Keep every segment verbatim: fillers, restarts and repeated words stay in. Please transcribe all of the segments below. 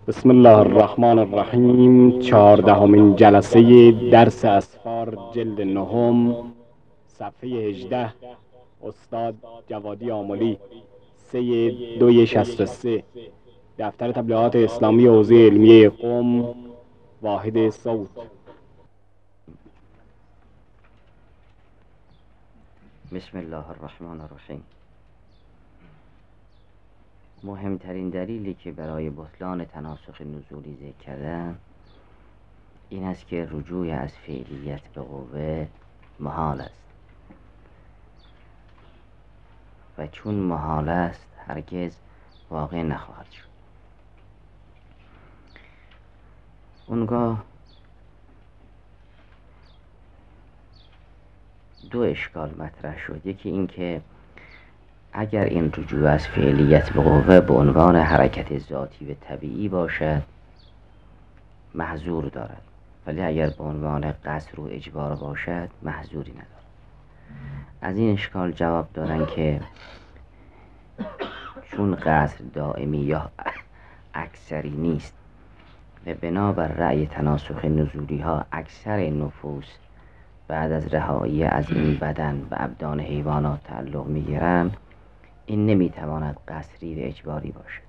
بسم الله الرحمن الرحیم. چهاردهمین جلسه درس اسفار جلد نهم، صفحه هجده. استاد جوادی آملی، سه دوی شست و سه. دفتر تبلیغات اسلامی حوزه علمیه قم، واحد صوت. بسم الله الرحمن الرحیم. مهمترین دلیلی که برای بطلان تناسخ نزولی ذکر کردن این است که رجوع از فعلیت به قوه محال است و چون محال است هرگز واقع نخواهد شد. اونگاه دو اشکال مطرح شد. یکی این که اگر این رجوع از فعلیت به قوه به عنوان حرکت ذاتی و طبیعی باشد محظور دارد، ولی اگر به عنوان قصر و اجبار باشد محظوری ندارد. از این اشکال جواب دادن که چون قصر دائمی یا اکثری نیست و بنابر رأی تناسخ نزولی ها اکثر نفوس بعد از رهایی از این بدن و ابدان حیوانات تعلق می‌گیرند، این نمیتواند قصری و اجباری باشد.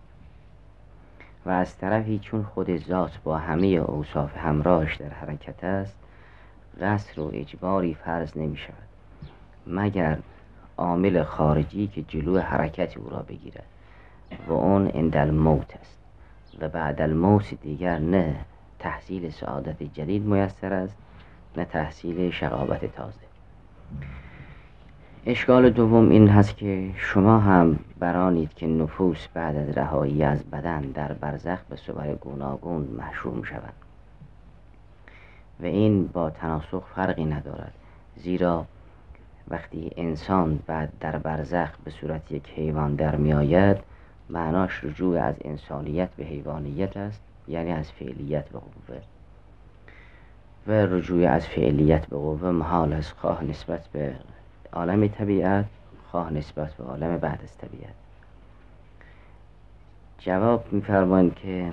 و از طرفی چون خود ذات با همه اوصاف همراهش در حرکت است، قصر و اجباری فرض نمی شود مگر عامل خارجی که جلو حرکت او را بگیرد و اون عند الموت است و بعد الموت دیگر نه تحصیل سعادت جدید میسر است نه تحصیل شقاوت تازه. اشکال دوم این هست که شما هم برانید که نفوس بعد از رهایی از بدن در برزخ به صور گوناگون محشور شوند و این با تناسخ فرقی ندارد، زیرا وقتی انسان بعد در برزخ به صورت یک حیوان در می آید معناش رجوع از انسانیت به حیوانیت است، یعنی از فعلیت به قوه، و رجوع از فعلیت به قوه محال است، خواه نسبت به عالم طبیعت خواه نسبت به عالم بعد از طبیعت. جواب می‌فرمایند که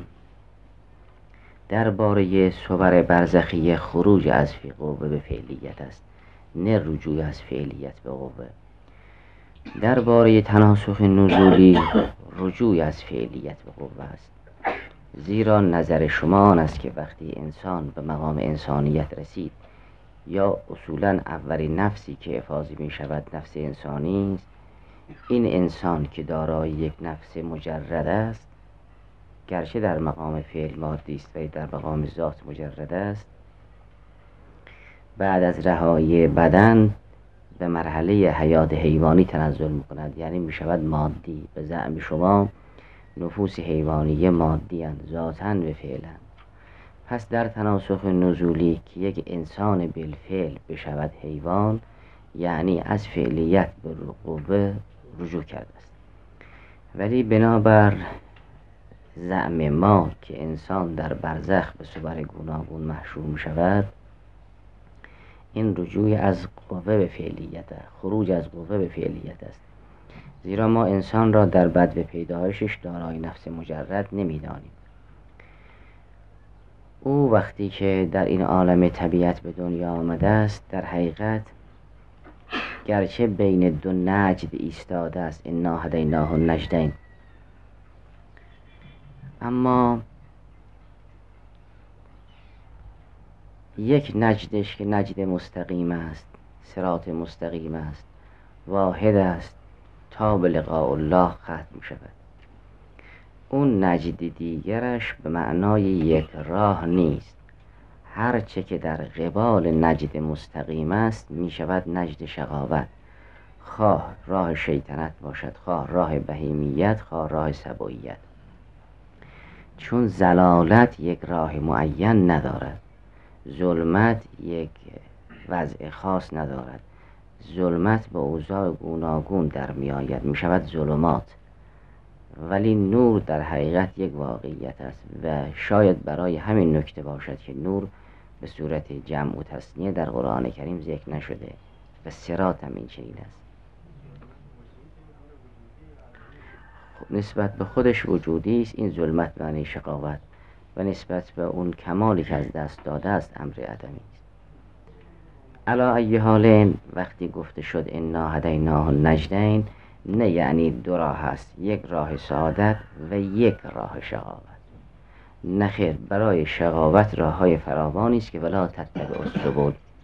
درباره صور برزخی خروج از قوه به فعلیت است، نه رجوع از فعلیت به قوه. درباره تناسخ نزولی رجوع از فعلیت به قوه است، زیرا نظر شما آن است که وقتی انسان به مقام انسانیت رسید یا اصولاً اولین نفسی که افاضه می شود نفس انسانی است، این انسان که دارای یک نفس مجرد است گرچه در مقام فعل مادی است و در مقام ذات مجرد است، بعد از رهایی بدن به مرحله حیات حیوانی تنزل می کند، یعنی می شود مادی. به زعم شما نفوس حیوانی مادی اند ذاتاً و فعلاً. پس در تناسخ نزولی که یک انسان بالفعل بشود حیوان، یعنی از فعلیت به قوه رجوع کرده است. ولی بنابر زعم ما که انسان در برزخ به صور گوناگون محشور می شود، این رجوع از قوه به فعلیت است، خروج از قوه به فعلیت است، زیرا ما انسان را در بدو پیدایشش دارای نفس مجرد نمی دانیم. او وقتی که در این عالم طبیعت به دنیا آمده است در حقیقت گرچه بین دو نجد ایستاده است، انا هدیناه النجدین، اما یک نجدش که نجد مستقیم است، صراط مستقیم است، واحد است تا به لقاء الله ختم شود. اون نجد دیگرش به معنای یک راه نیست، هر چه که در قبال نجد مستقیم است می شود نجد شقاوت، خواه راه شیطنت باشد، خواه راه بهیمیت، خواه راه سبوییت. چون ضلالت یک راه معین ندارد، ظلمت یک وضع خاص ندارد، ظلمت به اوضاع گوناگون در می آید، می شود ظلمات. ولی نور در حقیقت یک واقعیت است و شاید برای همین نکته باشد که نور به صورت جمع و تثنیه در قرآن کریم ذکر نشده و صراط هم این چنین است. نسبت به خودش وجودی است، این ظلمت معنی شقاوت، و نسبت به اون کمالی که از دست داده است امر عدمی است. علی ای حال وقتی گفته شد انا هدیناه النجدین، نه یعنی دو راه است، یک راه سعادت و یک راه شقاوت. نه خیر، برای شقاوت راه های فراوانی است که ولا تتبعوا السبل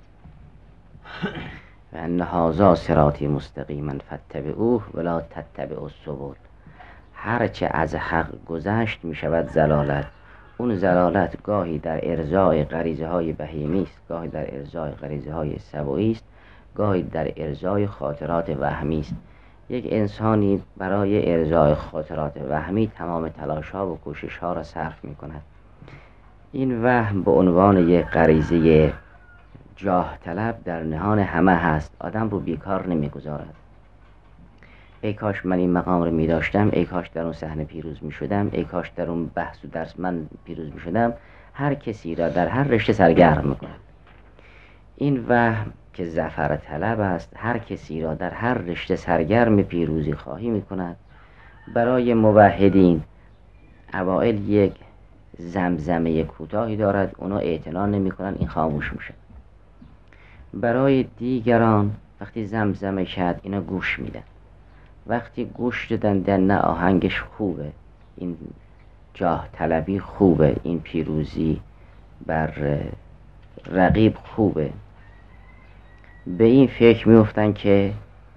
و ان هذا صراطی مستقیما فاتبعوه ولا تتبعوا السبل. هرچه از حق گذشت می شود زلالت. اون زلالت گاهی در ارضای غریزه های بهیمی است، گاهی در ارضای غریزه های سبویی است، گاهی در ارضای خاطرات وهمی است. یک انسانی برای ارضای خاطرات وهمی تمام تلاش ها و کوشش ها را صرف می کند. این وهم به عنوان یک غریزه جاه طلب در نهان همه هست، آدم رو بیکار نمی گذارد. ای کاش من این مقام رو می داشتم، ای کاش در اون صحنه پیروز می شدم، ای کاش در اون بحث و درس من پیروز می شدم. هر کسی را در هر رشته سرگرم می کند. این وهم که ظفر طلب است، هر کسی را در هر رشته سرگرم پیروزی خواهی می کند. برای موحدین اوائل یک زمزمه کوتاهی دارد، اونا اعتنا نمی کنن، این خاموش میشه. برای دیگران وقتی زمزمه کرد اینا گوش میدن، وقتی گوش دادن در نه آهنگش خوبه، این جاه طلبی خوبه، این پیروزی بر رقیب خوبه، به این فکر میفتن که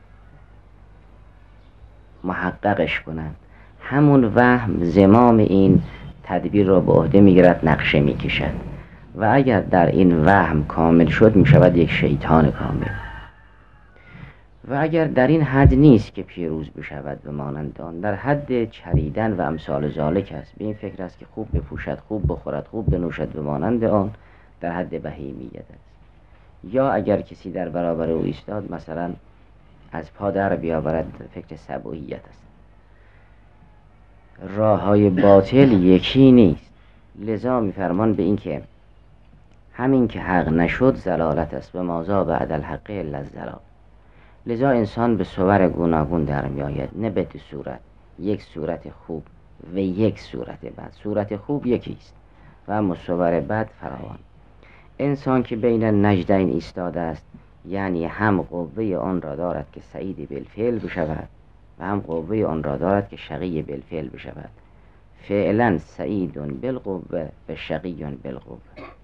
محققش کنن. همون وهم زمام این تدبیر را به عهده میگیرد، نقشه میکشد و اگر در این وهم کامل شد میشود یک شیطان کامل. و اگر در این حد نیست که پیروز بشود به مانند آن، در حد چریدن و امثال ذالک است، به این فکر است که خوب بپوشد، خوب بخورد، خوب بنوشد به مانند آن، در حد بهیمیت است. یا اگر کسی در برابر او ایستاد مثلا از پا در بیاورد، فکر سبوییت است. راه های باطل یکی نیست، لذا میفرمان به این که همین که حق نشد زلالت است و مازا بعد الحق الا الضلال. لذا انسان به صور گوناگون در می آید، نه به دو صورت، یک صورت خوب و یک صورت بد. صورت خوب یکی است و اما صور بد فراوان. انسان که بین نجدین ایستاده است، یعنی هم قوه آن را دارد که سعید بالفعل بشود و هم قوه آن را دارد که شقی بالفعل بشود. فعلا سعید بالقوه و شقی بالقوه.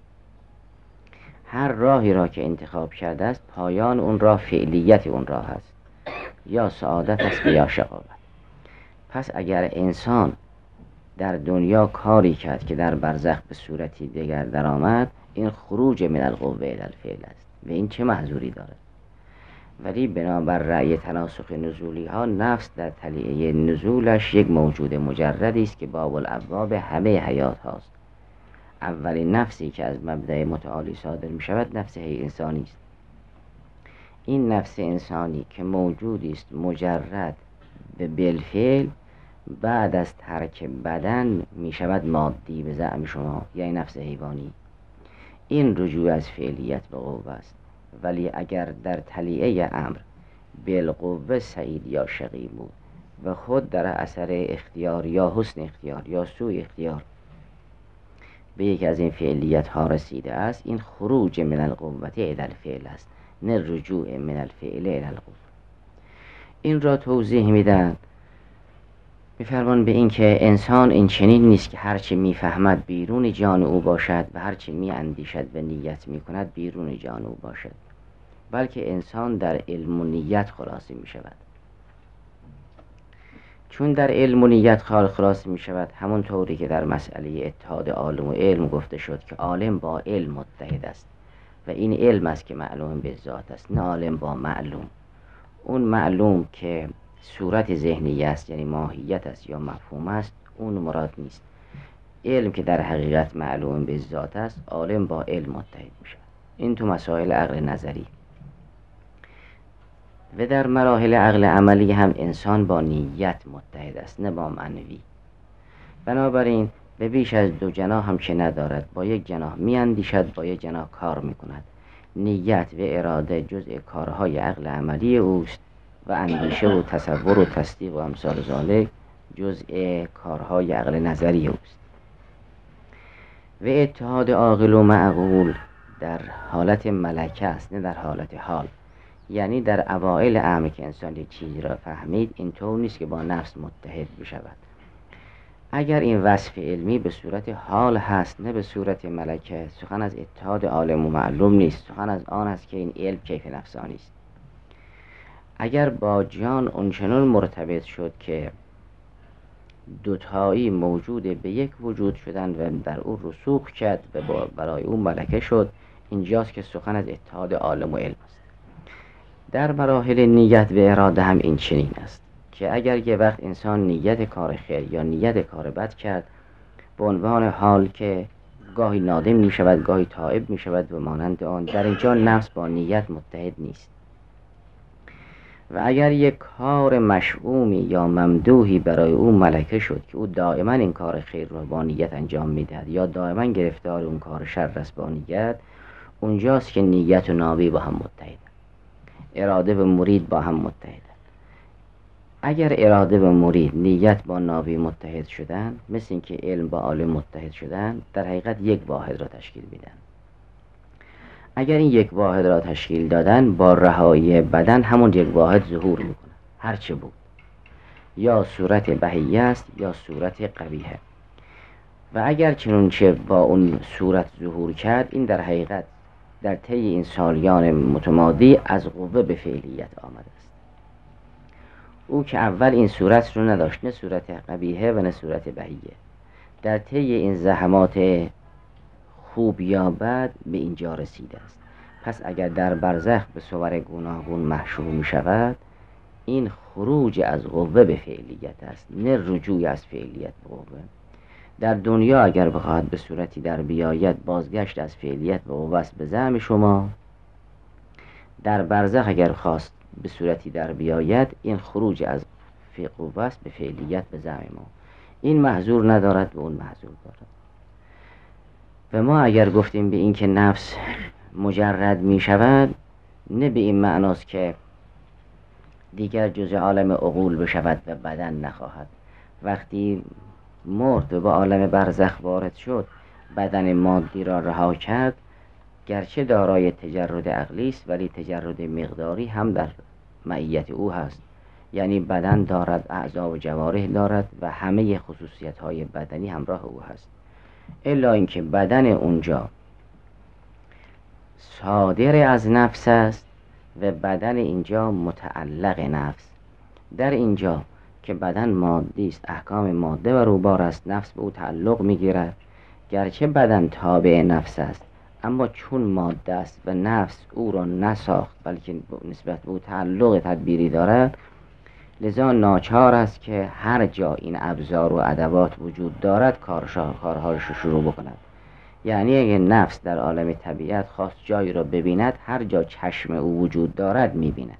هر راهی را که انتخاب کرده است، پایان اون راه فعلیت اون راه است، یا سعادت است یا شقاوت. پس اگر انسان در دنیا کاری کرد که در برزخ به صورتی دیگر در آمد، این خروج من القوه الی الفعل است و این چه محذوری دارد. ولی بنابر رأی تناسخ نزولی ها، نفس در طلیعه نزولش یک موجود مجردی است که باب الابواب همه حیات هاست. اولین نفسی که از مبدأ متعالی صادر می شود نفس هی انسانی است. این نفس انسانی که موجودی است مجرد به بالفعل، بعد از ترک بدن می شود مادی به زعم شما، یعنی نفس حیوانی. این رجوع از فعلیت به قوه است. ولی اگر در طلیعه امر بالقوه سعید یا شقی بود و خود در اثر اختیار یا حسن اختیار یا سوء اختیار به یک از این فعلیت ها رسیده است، این خروج من القوه الی الفعل است، نه رجوع من الفعل الی القوه. این را توضیح میدن، میفرمان به این که انسان این چنین نیست که هرچه میفهمد بیرون جان او باشد و هرچه میاندیشد و نیت میکند بیرون جان او باشد، بلکه انسان در علم و نیت خلاصه میشود. چون در علم و نیت خلاصه میشود، همون طوری که در مسئله اتحاد عالم و علم گفته شد که عالم با علم متحد است و این علم است که معلوم به ذات است، نه عالم با معلوم. اون معلوم که صورت ذهنی است، یعنی ماهیت است یا مفهوم است، اون مراد نیست. علم که در حقیقت معلوم به ذات است، عالم با علم متحد میشه. این تو مسائل عقل نظری. و در مراحل عقل عملی هم انسان با نیت متحد است، نه با معنوی. بنابراین به بیش از دو جناح هم که ندارد، با یک جناح میاندیشد، با یک جناح کار میکند. نیت و اراده جزء کارهای عقل عملی اوست و اندیشه و تصور و تصدیق و امثال ذالک جزء کارهای عقل نظری اوست. و اتحاد عاقل و معقول در حالت ملکه است، نه در حالت حال. یعنی در اوائل امر که انسان یک چیزی را فهمید، اینطور نیست که با نفس متحد بشود. اگر این وصف علمی به صورت حال هست نه به صورت ملکه، سخن از اتحاد عالم و معلوم نیست، سخن از آن است که این علم کیف نفسانی است. اگر با جان اونچنان مرتبط شد که دوتایی موجود به یک وجود شدن و در او رسوخ کرد و برای او ملکه شد، اینجاست که سخن از اتحاد عالم و علم است. در مراحل نیت و اراده هم این چنین است که اگر یه وقت انسان نیت کار خیر یا نیت کار بد کرد، به عنوان حال که گاهی نادم می شود، گاهی تائب می شود و مانند آن، در اینجا نفس با نیت متحد نیست. و اگر یک کار مشؤومی یا ممدوحی برای او ملکه شد که او دائما این کار خیر را با نیت انجام میدهد یا دائما گرفتار اون کار شر است با نیت، اونجاست که نیت و نابی با هم متحدن، اراده و مرید با هم متحدن. اگر اراده و مرید، نیت با نابی متحد شدن، مثل این که علم با عالم متحد شدن، در حقیقت یک واحد را تشکیل میدن. اگر این یک واحد را تشکیل دادن، با رهایی بدن همون یک واحد ظهور میکنه، هرچه بود، یا صورت بهیه است یا صورت قبیحه. و اگر چنانچه با اون صورت ظهور کرد، این در حقیقت در طی این سالیان متمادی از قوه به فعلیت آمده است. او که اول این صورت رو نداشت، نه صورت قبیحه و نه صورت بهیه، در طی این زحمات خوب یا بد به اینجا رسیده است. پس اگر در برزخ به صور گوناگون محشور می شود، این خروج از قوه به فعلیت است، نه رجوع از فعلیت به قوه. در دنیا اگر بخواهد به صورتی در بیاید، بازگشت از فعلیت به قوه است به زعم شما. در برزخ اگر خواست به صورتی در بیاید، این خروج از قوه است به فعلیت به زعم ما. این محظور ندارد و اون محظور دارد. و ما اگر گفتیم به این که نفس مجرد می شود، نه به این معناست که دیگر جز عالم عقول بشود و بدن نخواهد. وقتی مرد و به عالم برزخ وارد شد، بدن مادی را رها کرد، گرچه دارای تجرد عقلی است ولی تجرد مقداری هم در معیت او هست. یعنی بدن دارد، اعضا و جوارح دارد و همه خصوصیت های بدنی همراه او هست، الا اینکه بدن اونجا صادر از نفس است و بدن اینجا متعلق نفس. در اینجا که بدن مادی است، احکام ماده بر او بار است، نفس به او تعلق میگیرد. گرچه بدن تابع نفس است، اما چون ماده است و نفس او را نساخت بلکه نسبت به او تعلق تدبیری دارد، لذا ناچار است که هر جا این ابزار و ادوات وجود دارد کارهاش رو شروع بکند. یعنی اگه نفس در عالم طبیعت خواست جایی را ببیند، هر جا چشم او وجود دارد میبیند،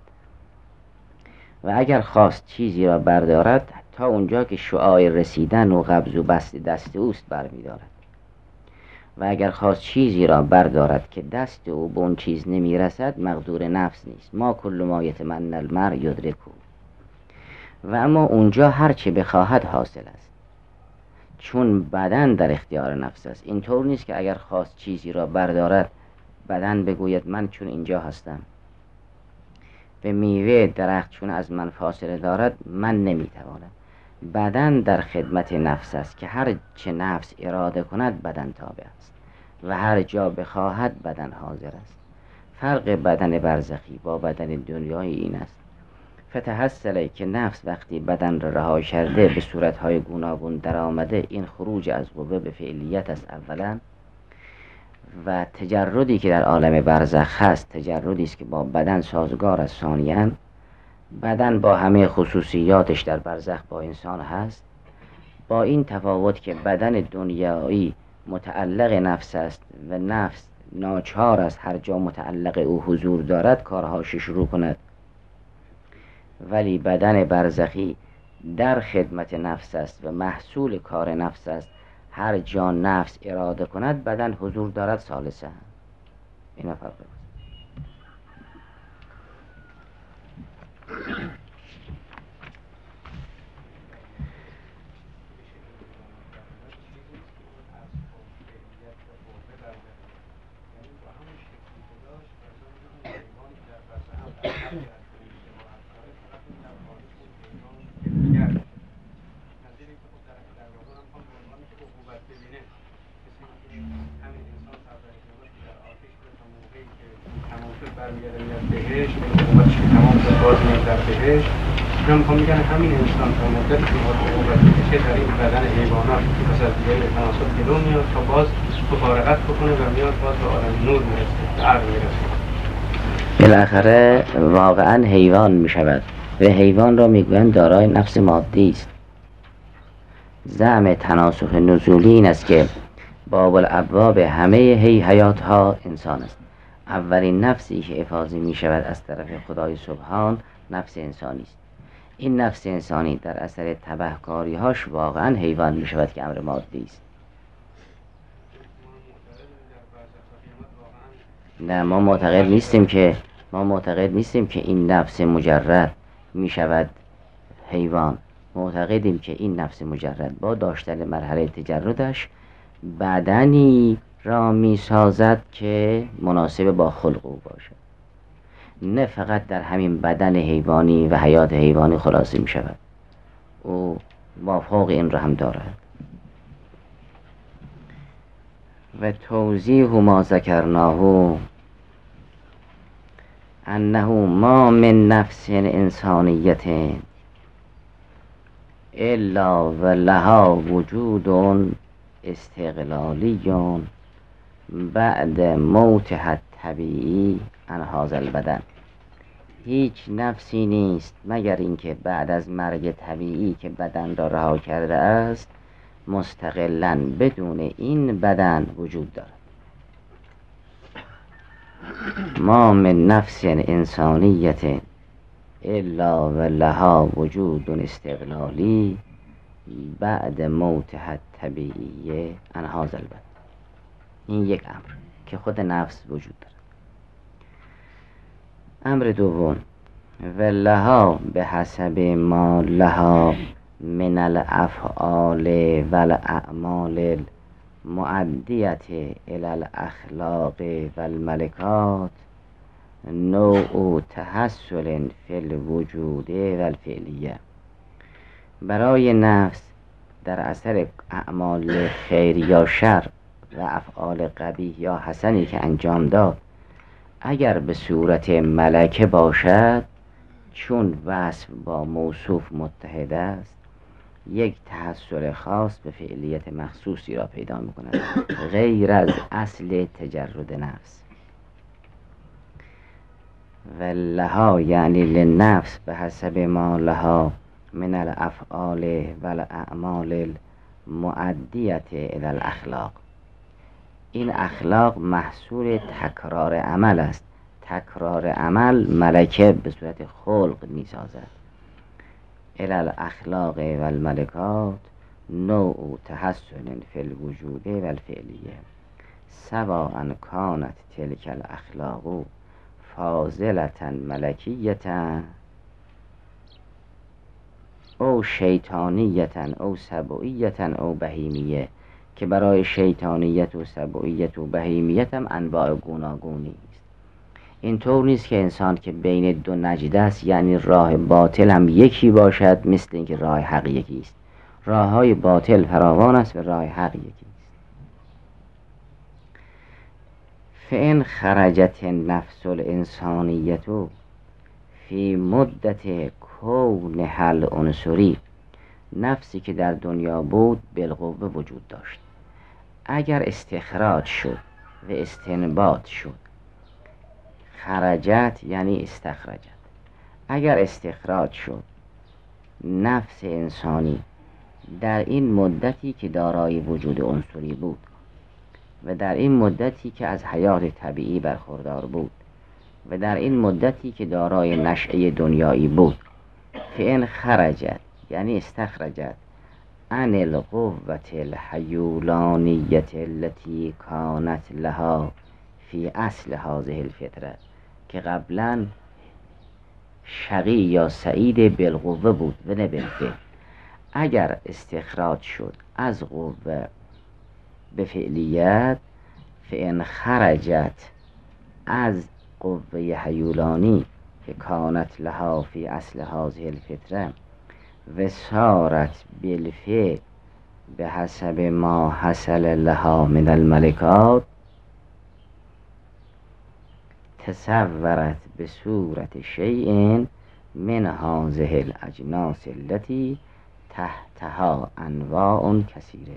و اگر خواست چیزی را بردارد، تا اونجا که شعاع رسیدن و قبض و بسط دست اوست برمیدارد. و اگر خواست چیزی را بردارد که دست او به اون چیز نمیرسد، مقدور نفس نیست. ما کل ما یتمنی المرء یدرکه. و اما اونجا هر چه بخواهد حاصل است، چون بدن در اختیار نفس است. اینطور نیست که اگر خواست چیزی را بردارد، بدن بگوید من چون اینجا هستم، به میوه درخت چون از من فاصله دارد من نمیتوانم. بدن در خدمت نفس است که هر چه نفس اراده کند بدن تابع است و هر جا بخواهد بدن حاضر است. فرق بدن برزخی با بدن دنیایی این است: فتحصله که نفس وقتی بدن را رها کرده به صورتهای گوناگون در آمده، این خروج از قوه به فعلیت است اولا، و تجردی که در عالم برزخ هست تجردی است که با بدن سازگار است ثانیاً. بدن با همه خصوصیاتش در برزخ با انسان هست، با این تفاوت که بدن دنیایی متعلق نفس است و نفس ناچار است هر جا متعلق او حضور دارد کارهاش شروع کند، ولی بدن برزخی در خدمت نفس است و محصول کار نفس است. هر جا نفس اراده کند بدن حضور دارد ثالثه. این فرق است. بهش اینا میخوام میگن همین انسان تا مدت که قوت بکشه در این بدن حیوانات پس از دیگه تناسب جلو میاد تا باز مفارقت بکنه و میاد باز به عالم نور میرسه، به عقل میرسه. بالاخره واقعا حیوان میشود و حیوان را میگویند دارای نفس مادی است. زعم تناسخ نزولی این است که باب الابواب همه هی حیات ها انسان است. اولین نفسی که افاضه می شود از طرف خدای سبحان نفس انسانی است. این نفس انسانی در اثر تبهکاری هاش واقعا حیوان می شود که امر مادی است. نه ما معتقد نیستیم که ما معتقد نیستیم که این نفس مجرد می شود حیوان. معتقدیم که این نفس مجرد با داشتن مرحله تجردش بدنی را می سازد که مناسب با خلق او باشد، نه فقط در همین بدن حیوانی و حیات حیوانی خلاصه می شود. او مافوق این را هم دارد. و توضیح ما ذکرناه انه ما من نفس انسانیت الا و لها وجود استقلالی بعد موتها الطبیعی عن هذا البدن. هیچ نفسی نیست مگر اینکه بعد از مرگ طبیعی که بدن را رها کرده است مستقلاً بدون این بدن وجود دارد. ما من نفس انسانیت الا و لها وجود استقلالی بعد موتها الطبیعی عن هذا البدن. این یک امر که خود نفس وجود دارد. امر دوم و لها به حسب ما لها من الافعال و الاعمال المؤدیت الی الاخلاق و الملکات نوع تحصل فی الوجود و الفعلیه. برای نفس در اثر اعمال خیر یا شر و افعال قبیح یا حسنی که انجام داد اگر به صورت ملکه باشد، چون وصف با موصوف متحد است یک تحصل خاص به فعلیت مخصوصی را پیدا می‌کند غیر از اصل تجرد نفس. و لها یعنی لنفس به حسب ما لها من الافعال و الاعمال المؤدیت الی الاخلاق. این اخلاق محصول تکرار عمل است. تکرار عمل ملکه به صورت خلق می سازد. الی الاخلاق و الملکات نوع تحسن فی الوجود و الفعلیه سواء کانت تلک الاخلاق فاضلة ملکیة او شیطانیة او سبوعیة او بهیمیه، که برای شیطانیت و سبوعیت و بهیمیت هم انواع گوناگونی است. این طور نیست که انسان که بین دو نجده است یعنی راه باطل هم یکی باشد مثل اینکه راه حق یکی است. راه های باطل فراوان است و راه حق یکی است. فإن خرجت النفس الانسانیت فی مدت کون حل عنصری، نفسی که در دنیا بود بالقوه وجود داشت، اگر استخراج شد و استنباط شد، خرجت یعنی استخرجت، اگر استخراج شد نفس انسانی در این مدتی که دارای وجود عنصری بود و در این مدتی که از حیات طبیعی برخوردار بود و در این مدتی که دارای نشأه دنیایی بود، فإن خرجت یعنی استخرجت عن القوة الحیولانیة التي کانت لها فی اصل هذه الفطره، که قبلا شقی یا سعید بالقوه بود و نه بالفعل. اگر استخراج شد از قوه به فعلیت، فإن خرجت از قوه حیولانی که کانت لها فی اصل هذه الفطره و سارت بالفعل به حسب ما حصل لها من الملکات، تصورت به صورت شیء من هذه الاجناس التي تحتها انواع کثیره.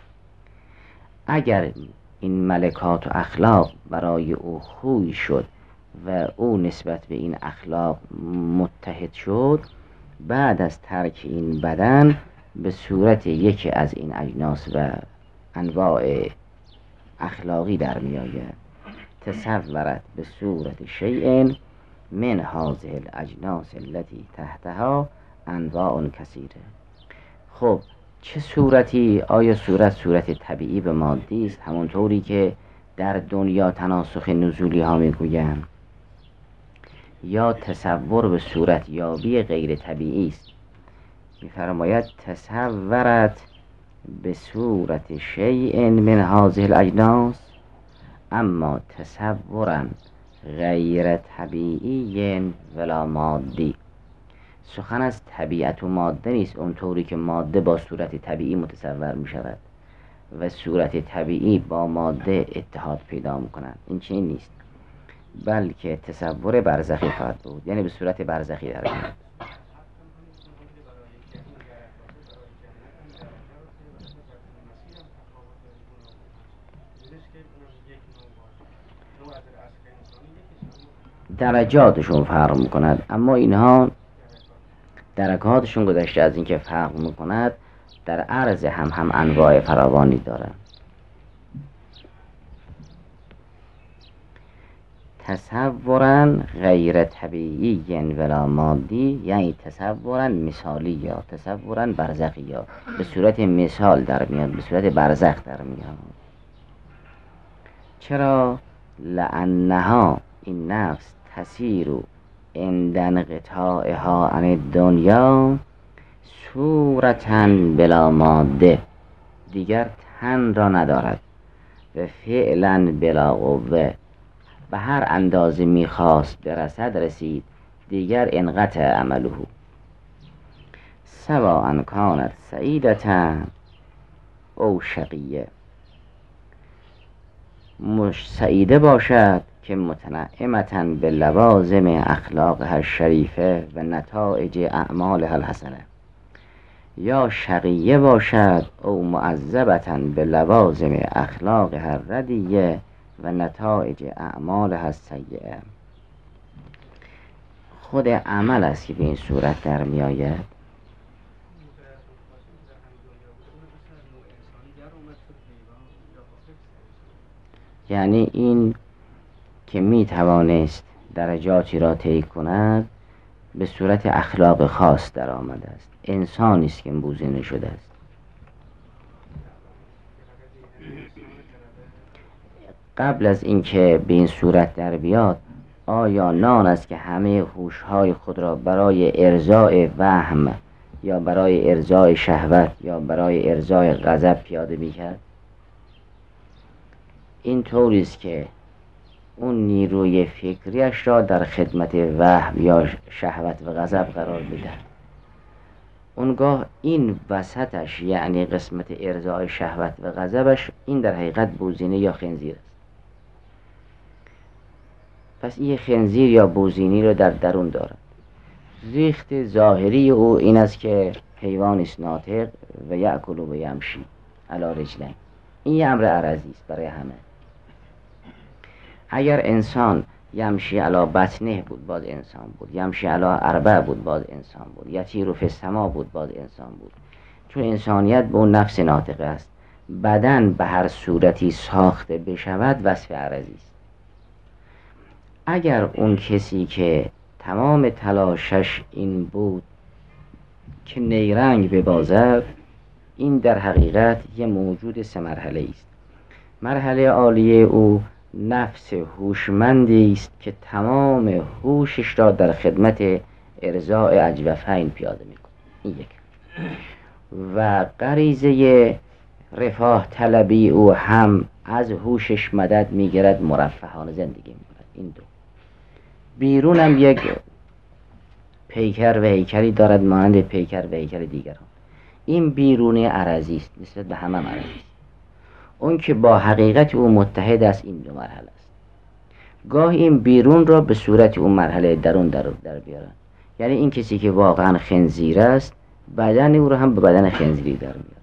اگر این ملکات و اخلاق برای او خوی شد و او نسبت به این اخلاق متحد شد، بعد از ترک این بدن به صورت یکی از این اجناس و انواع اخلاقی در می آید. تصورت به صورت شیء من هذه الاجناس التي تحتها انواع کثیره. خب چه صورتی؟ آیا صورت صورت طبیعی به مادی است، همونطوری که در دنیا تناسخ نزولی ها میگویند، یا تصور به صورت یابی غیر طبیعی است؟ میفرماید تصورت به صورت شیء من هذه الاجناس، اما تصورا غیر طبیعی ولا مادی. سخن از طبیعت و ماده نیست اونطوری که ماده با صورت طبیعی متصور می شود و صورت طبیعی با ماده اتحاد پیدا می کنند. این چنین نیست، بلکه تصور برزخی خواهد بود، یعنی به صورت برزخی در میاد. درجاتشون فرق میکند، اما اینها درکاتشون گذشته از اینکه فرق میکند در عرض هم هم انواع فراوانی دارند. تصورا غیر طبیعی ولا مادی، یعنی تصورا مثالی یا تصورا برزخی، یا به صورت مثال در میاد، به صورت برزخ در میاد. چرا؟ لانها این نفس تسیر عند انقطاعها عن الدنیا صورتا بلا ماده، دیگر تن را ندارد و فعلا بلا قوه، به هر اندازه میخواست برسد رسید، دیگر انقطع عمله. سواء کانت سعیدة او شقیه، مش سعیده باشد که متنعمة به لوازم اخلاقها الشریفه و نتایج اعمالها الحسنه، یا شقیه باشد او معذبة به لوازم اخلاقها الردیه و نتایج اعمالها السیئه. خود عمل است که به این صورت در می آید. یعنی این که می توانست درجاتی را طی کند به صورت اخلاق خاص در آمده است، انسانی است که بوزینه شده است. قبل از اینکه به این صورت در بیاد، آیا نان است که همه هوش‌های خود را برای ارضاء وهم یا برای ارضاء شهوت یا برای ارضاء غضب پیاده می‌کرد؟ این طوری است که اون نیروی فکریش را در خدمت وهم یا شهوت و غضب قرار بده. اونگاه این وسطش، یعنی قسمت ارضاء شهوت و غضبش، این در حقیقت بوزینه یا خنزیر است. پس این خنزیر یا بوزینی رو در درون دارد. ریخت ظاهری او این است که حیوان است ناطق و یأکل و یمشی علی رجلین. این یه امر عرضی است برای همه. اگر انسان یمشی علی بطنه بود باز انسان بود، یمشی علی اربع بود باز انسان بود، یطیر فی السما بود باز انسان بود. چون انسانیت به اون نفس ناطقه است. بدن به هر صورتی ساخته بشود وصف عرضی است. اگر اون کسی که تمام تلاشش این بود که نیرنگ ببازد، این در حقیقت یه موجود سه مرحله است. مرحله عالیه او نفس هوشمندی است که تمام هوشش را در خدمت ارضاء اجوفین پیاده می‌کند. این یک. و غریزه رفاه طلبی او هم از هوشش مدد می‌گیرد، مرفهانه زندگی می‌کند. این دو. بیرون هم یک پیکر و هیکلی دارد مانند پیکر و هیکل دیگران. این بیرونی عرضی است، نسبت به همه عرضی است. اون که با حقیقت او متحد است، این دو مرحله است. گاه این بیرون را به صورت اون مرحله درون در در بیارن، یعنی این کسی که واقعا خنزیر است بدن او رو هم به بدن خنزیری در میاد.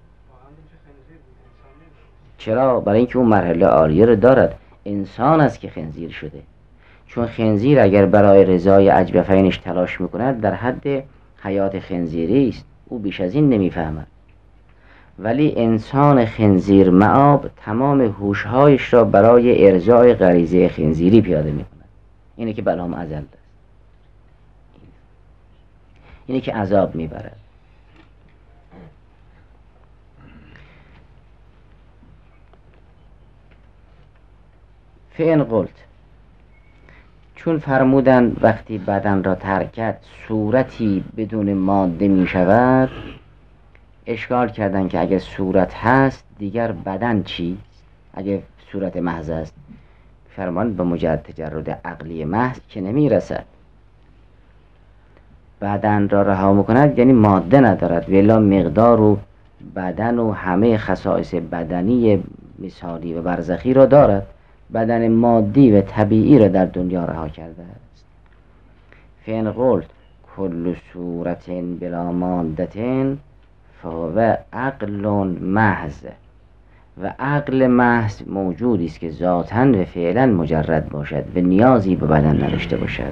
چرا؟ برای اینکه اون مرحله عالیه رو دارد. انسان است که خنزیر شده، چون خنزیر اگر برای رضای اجوفینش تلاش میکند در حد حیات خنزیری است، او بیش از این نمیفهمد. ولی انسان خنزیر مآب تمام هوش‌هایش را برای ارضای غریزه خنزیری پیاده میکند. اینه که بلام ازل است، اینه که عذاب میبرد. فین قلت، چون فرمودن وقتی بدن را ترک کرد صورتی بدون ماده می شود، اشکال کردن که اگر صورت هست دیگر بدن چیست؟ اگر صورت محض است فرمان به مجرد تجرد عقلی محض که نمی رسد. بدن را رها میکند یعنی ماده ندارد، ولی مقدار و بدن و همه خصائص بدنی مثالی و برزخی را دارد. بدن مادی و طبیعی را در دنیا رها کرده است. فین قلت کل صورت بلا مادة فهو عقل محض، و عقل محض موجودی است که ذاتاً و فعلاً مجرد باشد و نیازی به بدن نداشته باشد.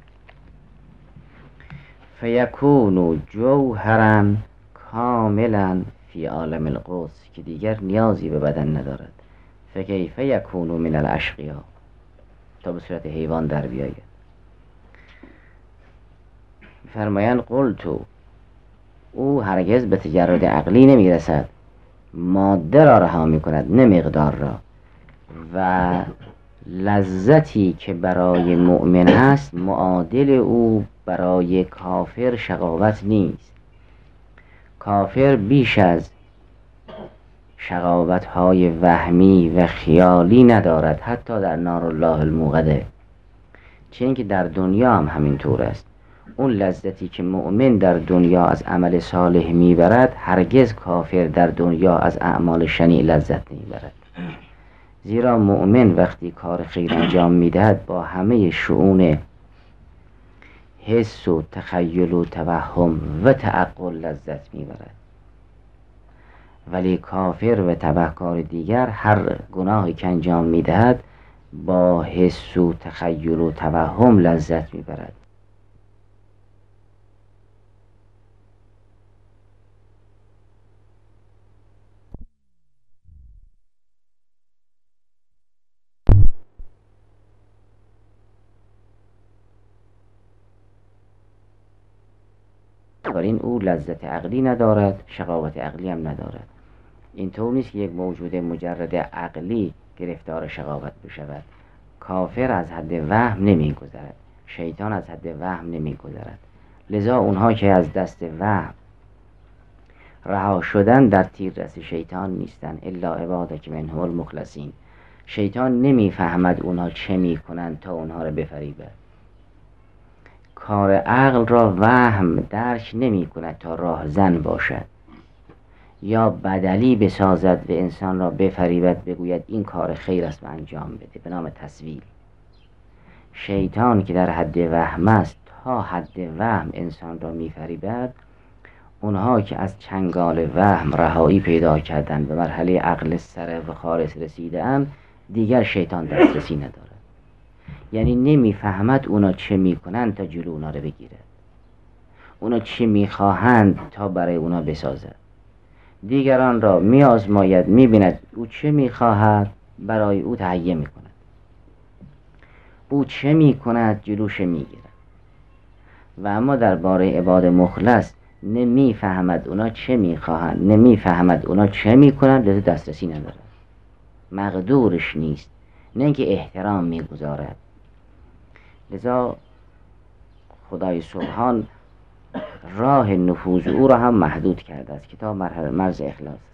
فیکون جوهراً کاملاً فی عالم القدس، که دیگر نیازی به بدن ندارد. فکیف یکون من الاشقیا، تا به صورت حیوان در بیاید. فرمایند قلتو، او هرگز به تجرد عقلی نمی رسد، ماده را رها می کند نه مقدار را. و لذتی که برای مؤمن هست معادل او برای کافر شقاوت نیست. کافر بیش از شقاوت‌های وهمی و خیالی ندارد، حتی در نار الله الموقده. چون که در دنیا هم همینطور است. اون لذتی که مؤمن در دنیا از عمل صالح میبرد هرگز کافر در دنیا از اعمال شنیع لذت نمیبرد. زیرا مؤمن وقتی کار خیر انجام میدهد با همه شؤون حس و تخیل و توهم و تعقل لذت میبرد. ولی کافر و تبهکار دیگر هر گناهی که انجام میدهد با حس و تخیل و توهم لذت میبرد. این او لذت عقلی ندارد، شقاوت عقلی هم ندارد. اینطور نیست که یک موجود مجرد عقلی گرفتار شقاوت بشود. کافر از حد وهم نمی گذرد، شیطان از حد وهم نمی گذرد. لذا اونها که از دست وهم رها شدن در تیررس شیطان نیستن، الا عبادک منهم المخلصین. شیطان نمی فهمد اونها چه می کنند تا اونها را بفریبد. کار عقل را وهم درک نمی کند تا راهزن باشد یا بدلی بسازد و انسان را بفریبد، بگوید این کار خیر است و انجام بده به نام تسویل. شیطان که در حد وهم است تا حد وهم انسان را میفریبد. اونها که از چنگال وهم رهایی پیدا کردن به مرحله عقل سره و خالص رسیده اند، دیگر شیطان دسترسی ندارد. یعنی نمیفهمد اونا چه میکنند تا جلو اونا رو بگیرد، اونا چه میخواهند تا برای اونا بسازد. دیگران را میآزماید، میبیند او چه میخواهد برای او تهیه میکند، او چه میکند جلوش میگیرد. و اما درباره عباد مخلص نمیفهمد اونا چه میخواهند، نمیفهمد اونا چه میکنند، لذا دسترسی ندارد، مقدورش نیست، نه اینکه احترام میگذارد. لذا خدای سبحان راه نفوذ او را هم محدود کرده است که تا مرحله مرز اخلاص است.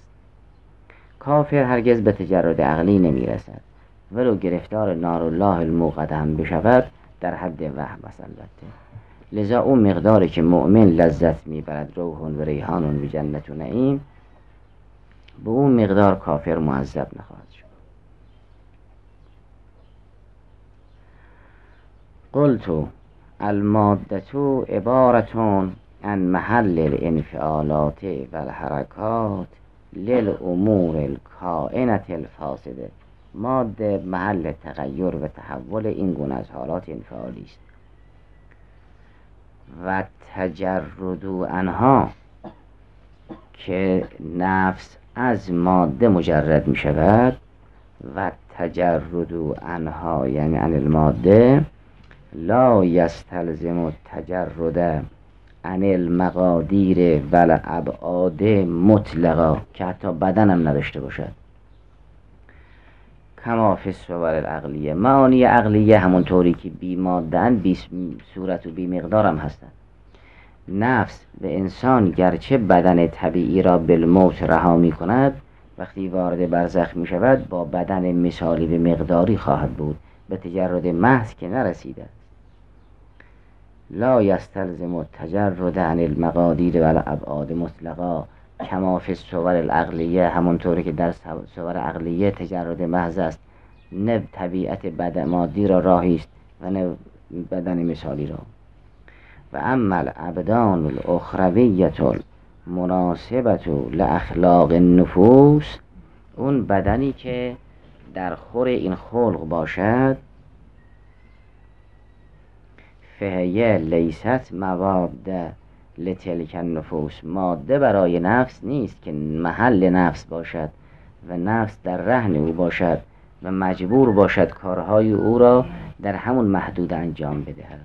کافر هرگز به تجرد عقلی نمی رسد، ولو گرفتار نار الله الموقده هم بشود در حد وهم است البته. لذا اون مقداری که مؤمن لذت می برد، روح و ریحان و جنت و نعیم، به اون مقدار کافر معذب نخواهد شد. قلتو المادة عبارة عن محل الانفعالات و الحرکات للامور الکائنة الفاسده. ماده محل تغییر و تحول این گونه از حالات انفعالی است. و تجرد عنها، که نفس از ماده مجرد می شود. و تجرد عنها یعنی عن الماده لا یستلزم التجرد عن المقادیر و الابعاد مطلقا، که حتی بدن هم نداشته باشد. کما فی الصور العقلیه، معانی عقلیه همونطوری که بی ماده‌اند بی صورت و بی مقدار هم هستند. نفس به انسان گرچه بدن طبیعی را بالموت رها می کند، وقتی وارد برزخ می شود با بدن مثالی به مقداری خواهد بود، به تجرد محض که نرسیده. لا یستلزم التجرد عن المقادیر و الابعاد مطلقا کما فی الصور العقلیه، همونطوری که در صور عقلیه تجرد محض است، نه طبیعت بدن مادی را راهی است و نه بدن مثالی را. و اما الابدان الاخرویة المناسبة لاخلاق النفوس، اون بدنی که در خور این خلق باشد، فهیه لیست مواد لتلک النفوس، ماده برای نفس نیست که محل نفس باشد و نفس در رهن او باشد و مجبور باشد کارهای او را در همون محدود انجام بدهد.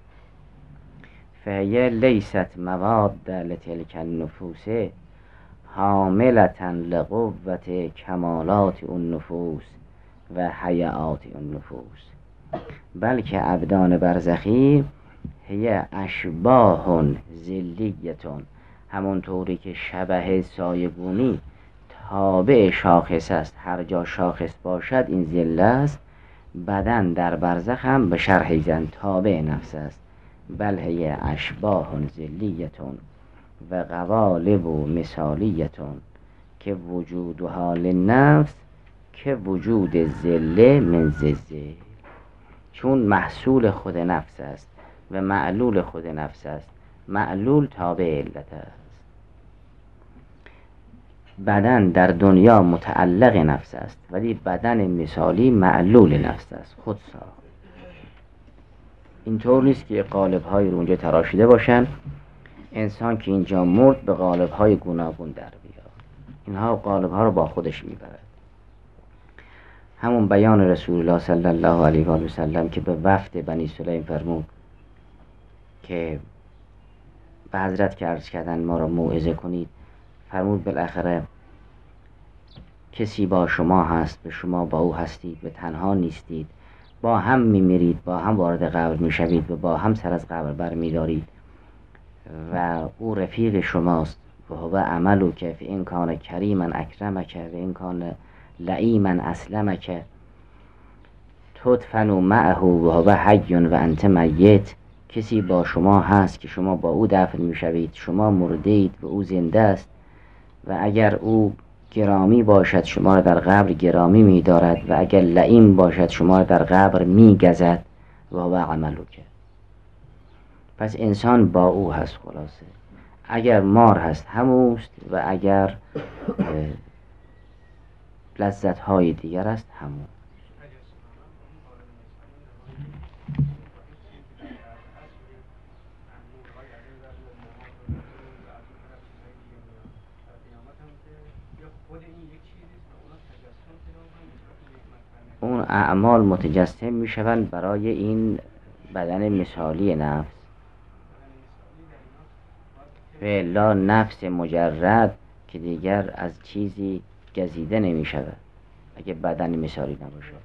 فهیه لیست مواد لتلک النفوس حاملة لقوة کمالات النفوس و حیات النفوس، بلکه ابدان برزخی هی اشباه ذلیتون، همونطوری که شبه سایگونی تابع شاخص است، هر جا شاخص باشد این ذله است. بدن در برزخ هم به شرح زن تابع نفس است. بل هی اشباه ذلیتون و قوالب مثالیتون که وجودها للنفس که وجود ذله من ذل، چون محصول خود نفس است و معلول خود نفس است. معلول تابع علت است. بدن در دنیا متعلق نفس است، ولی بدن مثالی معلول نفس است، خود ساخت. اینطور نیست که قالب های رو اونجا تراشیده باشن، انسان که اینجا مرد به قالب های گوناگون در بیاد، اینها قالب ها رو با خودش میبرد. همون بیان رسول الله صلی الله علیه و آله و سلم که به وفد بنی سلیم فرمود که به حضرت که عرض کردن ما را موعظه کنید، فرمود بالاخره کسی با شما هست، به شما با او هستید، به تنها نیستید، با هم میمیرید، با هم وارد قبر میشوید و با هم سر از قبر بر میدارید و او رفیق شماست. و هو عملو که فی این کان کریما اکرمک و این کان لعیما اسلمک تدفن معه و هو حی و انت میت. کسی با شما هست که شما با او دفن میشوید، شما مردید و او زنده است، و اگر او گرامی باشد شما را در قبر گرامی می‌دارد و اگر لئیم باشد شما را در قبر می‌گزد. و هو عملک. پس انسان با او هست. خلاصه اگر مار هست هموست و اگر لذت‌های دیگر است همون. اون اعمال متجسم می شوند برای این بدن مثالی نفس. فعلا نفس مجرد که دیگر از چیزی گزیده نمی شود اگه بدن مثالی نباشه.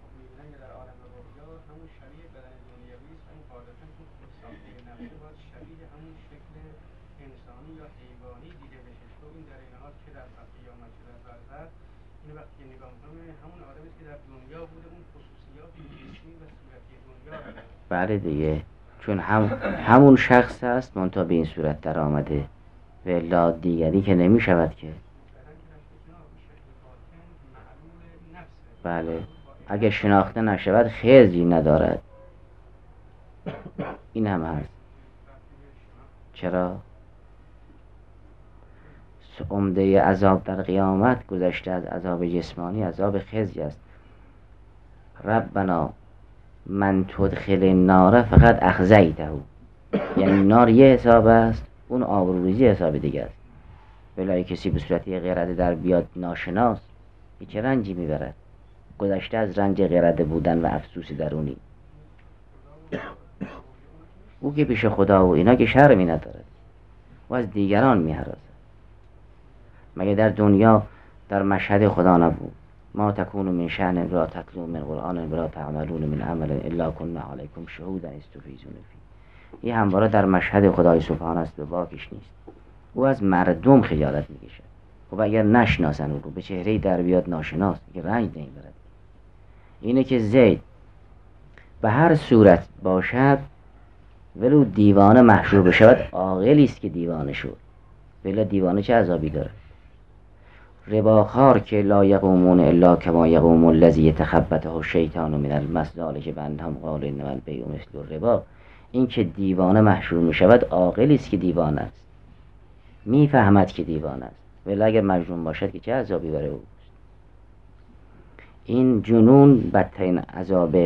بله دیگه، چون هم همون شخص است منتها به این صورت در آمده و الا دیگری که نمی شود که. بله اگه شناخته نشود خزی ندارد. این هم هست. چرا؟ عمده عذاب در قیامت گذشته از عذاب جسمانی عذاب خزی است. ربنا من تدخل النار فقط اخزیته، یعنی نار یه حساب است، اون آبروریزی حساب دیگه است. بلای کسی به صورت غیرت در بیاد ناشناس، این چه رنجی میبرد؟ گذشته از رنج غیرت بودن و افسوس درونی. او که پیش خدا و اینا که شرمی ندارد و از دیگران میهرازد. مگه در دنیا در مشهد خدا نبود؟ ما تکون من شأن لا تتلو من قرآن ولا تعملون من عمل الا كنا علیکم شهودا اذ تفیضون فیه. این همواره در مشهد خدای سبحان است، به باکش نیست. او از مردم خجالت میکشد. خب اگر نشناسن او رو، به چهره در بیاد ناشناس، که رنج نمیبرد. اینه که زید به هر صورت باشد ولو دیوانه محشور بشود، عاقلی است که دیوانه شد. بلا دیوانه چه عذابی داره؟ رباخوار که لا یقومون الا کما یقوم الذی یتخبطه الشیطان من المس ذلک بانهم قالوا انما البیع مثل الربا. این که دیوانه محشور می شود، عاقلی است که دیوانه است، میفهمد که دیوانه است. ولی اگر مجنون باشد که چه عذابی برای او؟ این جنون بدترین عذاب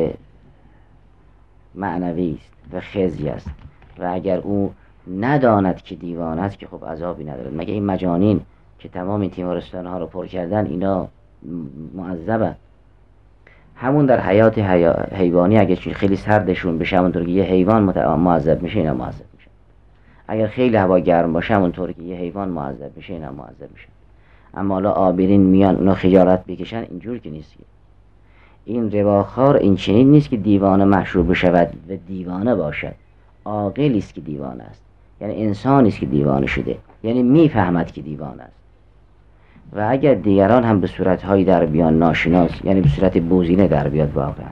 معنوی است و خزی است. و اگر او نداند که دیوانه است که خب عذابی ندارد. مگه این مجانین که تمام این تیمارستان ها رو پر کردن اینا معذبن؟ همون در حیات حیوانی اگر خیلی سردشون بشه همونطور که یه حیوان معذب میشه، اینا معذب میشن. اگر خیلی هوا گرم باشه همونطور که یه حیوان معذب میشه، اینا معذب میشن. اما حالا آبرین میان اونا خجالت بکشن، اینجور که نیست. این رواخوار این چنین نیست که دیوانه محشور بشود و دیوانه باشد. عاقلی است که دیوانه است، یعنی انسانی است که دیوانه شده، یعنی میفهمد که دیوانه است. و اگر دیگران هم به صورتهایی در بیان ناشناس، یعنی به صورت بوزینه در بیاد، واقعا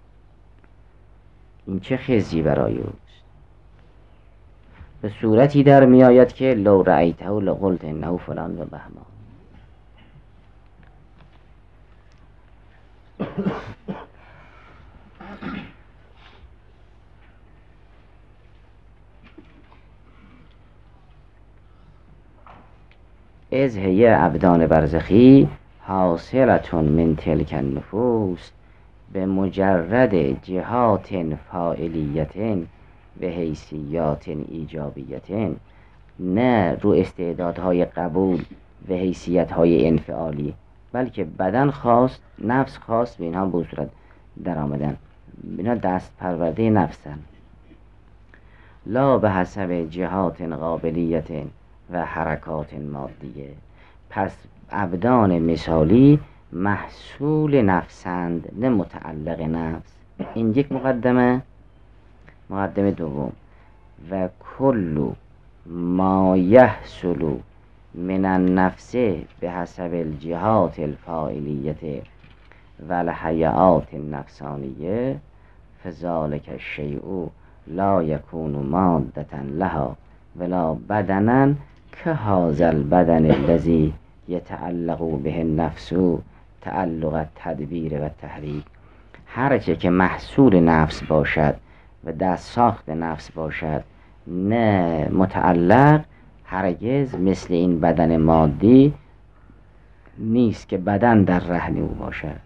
این چه خزی برای اوست. به صورتی در میآید که لو رأیته لقلت انه فلان و بهمان. از هی ابدان برزخی حاصلتون من تلک النفوس به مجرد جهات فاعلیت و حیثیات ایجابیت، نه رو استعدادهای قبول و حیثیتهای انفعالی، بلکه بدن خواست، نفس خواست، به اینها به صورت در آمدن. اینا دست پرورده نفسن. لا به حسب جهات قابلیت و حرکات مادیه. پس ابدان مثالی محصول نفسند، نه متعلق نفس. این یک مقدمه. مقدمه دوم، و کل ما یحصل من النفس به حسب الجهات الفاعلیت و الحیات النفسانیه فذلک الشیء لا یکون مادة لها ولا بدنا که هذا البدن الذی یتعلق به النفس تعلق تدبیر و تحریک. هرچه که محصول نفس باشد و دست ساخت نفس باشد، نه متعلق، هرگز مثل این بدن مادی نیست که بدن در رهن او باشد.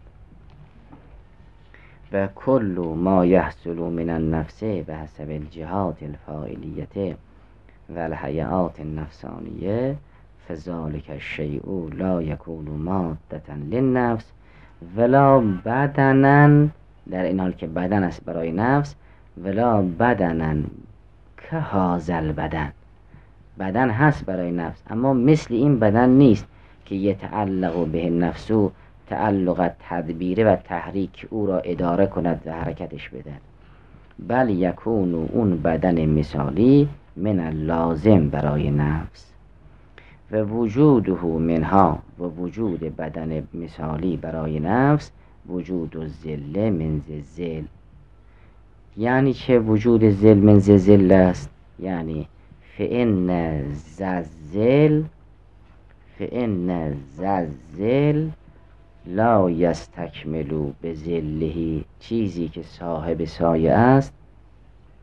و کل ما یحصل من النفس به حسب الجهات الفاعلیت و الحیات النفسانیه فذلک الشیء لا یکون مادة للنفس ولا بدنا، در این حال که بدن است برای نفس، ولا بدنا که هذا البدن، بدن هست برای نفس اما مثل این بدن نیست که یتعلق به النفس تعلق تدبیر و تحریک او را اداره کند و حرکتش بدن، بل یکون اون بدن مثالی من اللازم برای نفس و وجوده منها، و وجود بدن مثالی برای نفس وجود الذل من ذل. یعنی چه وجود ذل من ذل است؟ یعنی فإن ذل فإن ذل لا یستکملو به ذله، چیزی که صاحب سایه است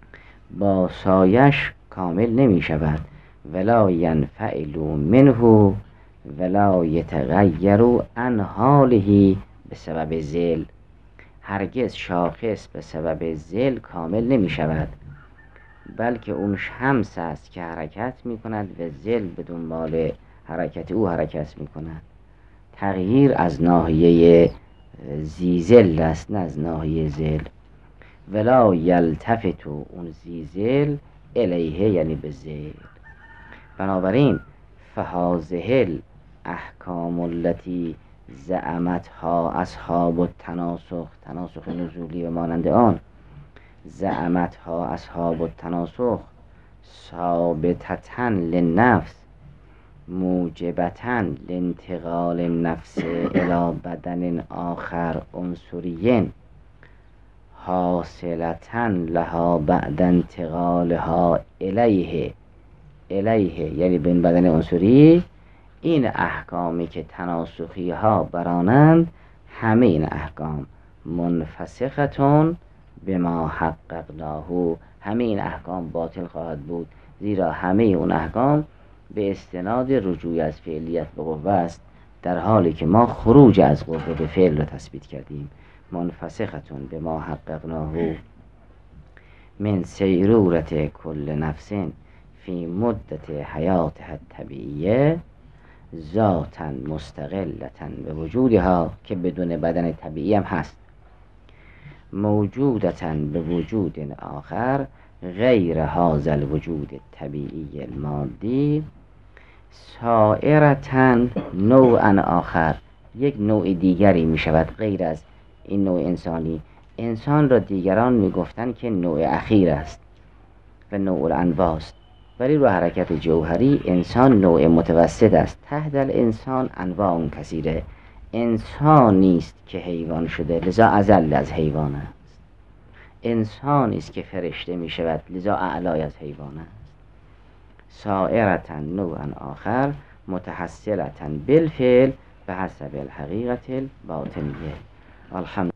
با سایش کامل نمی شود. ولا ینفعل منه ولا یتغیر عن حاله به سبب ذل. هرگز شاخص به سبب ذل کامل نمی شود، بلکه اون شمس است که حرکت می کند و ذل به دنبال حرکت او حرکت می کند. تغییر از ناحیه زیزل است، نه از ناحیه ذل. ولا یلتفت، اون زیزل الیه یعنی به ذل. بنابراین فهازه الاحکام التي زعمتها اصحاب التناسخ، تناسخ نزولی و مانند آن، زعمتها اصحاب التناسخ ثابتتن للنفس موجبتن لانتقال النفس الى بدن آخر عنصرین حاصلتن لها بعد انتقالها الیه. الیه یعنی به این بدن عنصری. این احکامی که تناسخی ها برانند، همه این احکام منفسختون به ما حققناه، همه این احکام باطل خواهد بود، زیرا همه اون احکام به استناد رجوع از فعلیت به قوه است، در حالی که ما خروج از قوه به فعل را تثبیت کردیم. منفسختون به ما حققناه من سیرورت کل نفس فی مدت حیاتها الطبیعیه ذاتا مستقلتا به وجودها، که بدون بدن طبیعی هم هست، موجودتا به وجود آخر غیر هذا الوجود الطبیعی المادی، سائرتا نوعا آخر، یک نوع دیگری می شود غیر از این نوع انسانی. انسان را دیگران می گفتن که نوع اخیر است و نوع الانواع است، ولی رو حرکت جوهری انسان نوع متوسط است. تحت الانسان انواع کثیره. انسانی است که حیوان شده، لذا اذل از حیوان است. انسانی است که فرشته می شود، لذا اعلای از حیوان است. سائرتا نوعا آخر متحصلتا بالفعل به حسب الحقیقت الباطنیه. الحمد